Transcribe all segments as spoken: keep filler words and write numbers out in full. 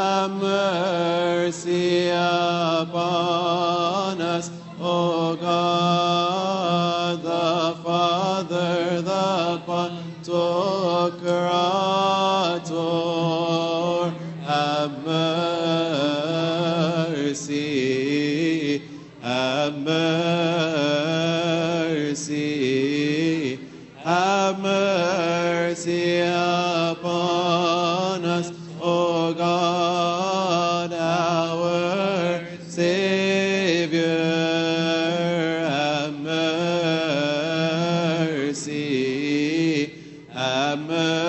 have mercy upon us, O God, the Father, the Pantocrator, have mercy, have mercy, have mercy upon us, O God, our Savior, have mercy, have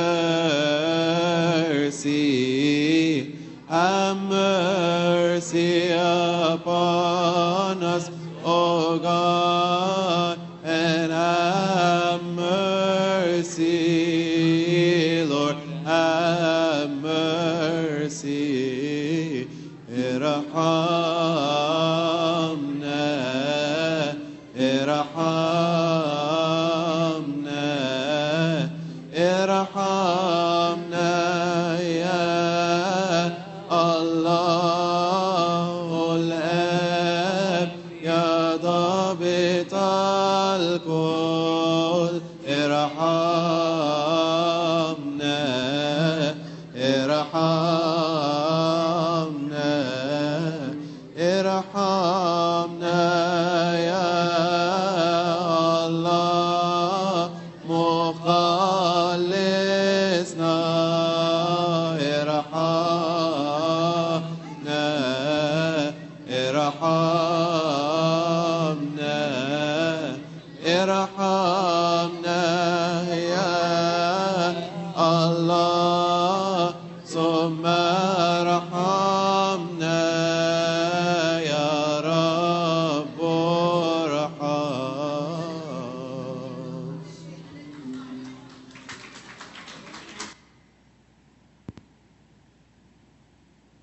mercy, have mercy upon us, O God, and have mercy, Lord, have mercy. ارحمنا ارحمنا ارحمنا يا الله الآب يا ضابط الكل، ارحمنا ارحمنا ارحمنا يا الله مخلصنا، ارحمنا ارحمنا ارحمنا